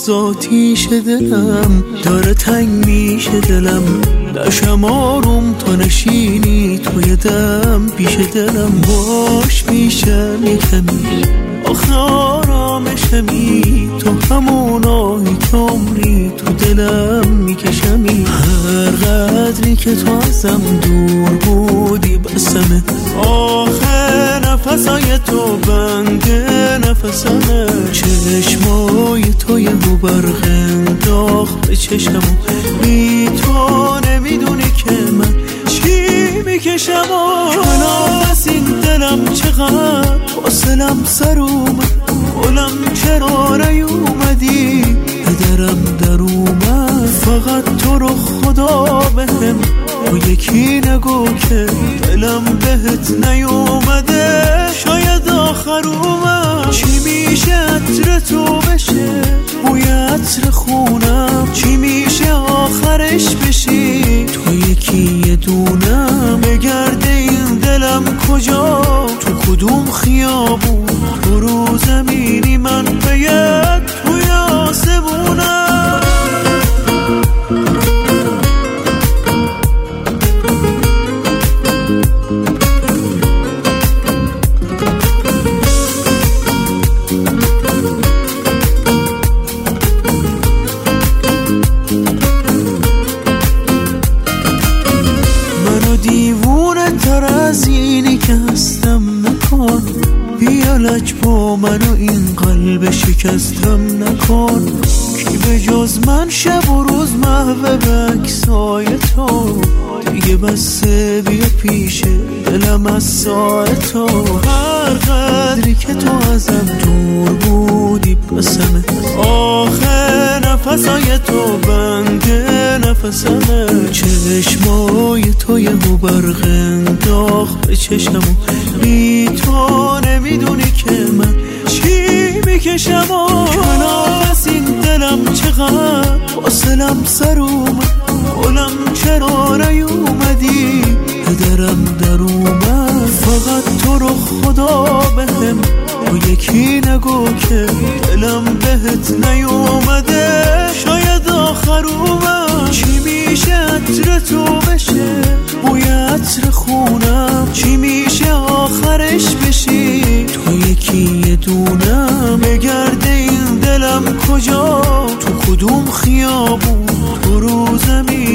باز آتیش دلم داره تنگ میشه دلم، نشم آروم تا نشینی توی دم پیش دلم. باش میشم یکمی آخه آرامشمی، تو همونایی که عمری تو دلم میکشمی. هر قدری که تو ازم دور بودی بسمه، آخه نفسای تو بند نفسمه. چشمای تو یه برق انداخت به چشمو، بی تو نمیدونی که من چی میکشم. کنار از این دلم چقدر حاصلم سر اومد، گلم چرا نیومدی پدرم در اومد. فقط تو رو خدا بهم و یکی نگو که دلم بهت نیومده، شاید آخر اومد. چی میشه عطر تو بشه بوی عطر خونم، چی میشه آخرش بشی تو یکی یه دونم. بگرده این دلم کجا تو کدوم خیابون، تو رو زمینی من بیاد توی آسمونم. منو دیوونه تر از اینی که هستم نکن، بیا لج با منو این قلب شکستم نکن. کی به جز من شب و روز محو بکسای تو، دیگه بسه بیا پیشه دلم از سای تو. هر قدری که تو ازم دور بودی بسمه، آخه نفسای تو بند نفسمه. چشمای تو یه برق انداخت به چشمو، بی تو نمیدونی که من چی میکشم. کنار از این دلم چقدر حاصلم سر اومد، گلم چرا نیومدی پدرم در اومد. فقط تو رو خدا بهم و یکی نگو که دلم بهت نیومده، شاید آخر اومد. چی میشه عطر تو بشه بوی عطر خونم، چی میشه آخرش بشی تو یکی یه دونم. بگرده این دلم کجا تو کدوم خیابون، تو رو زمین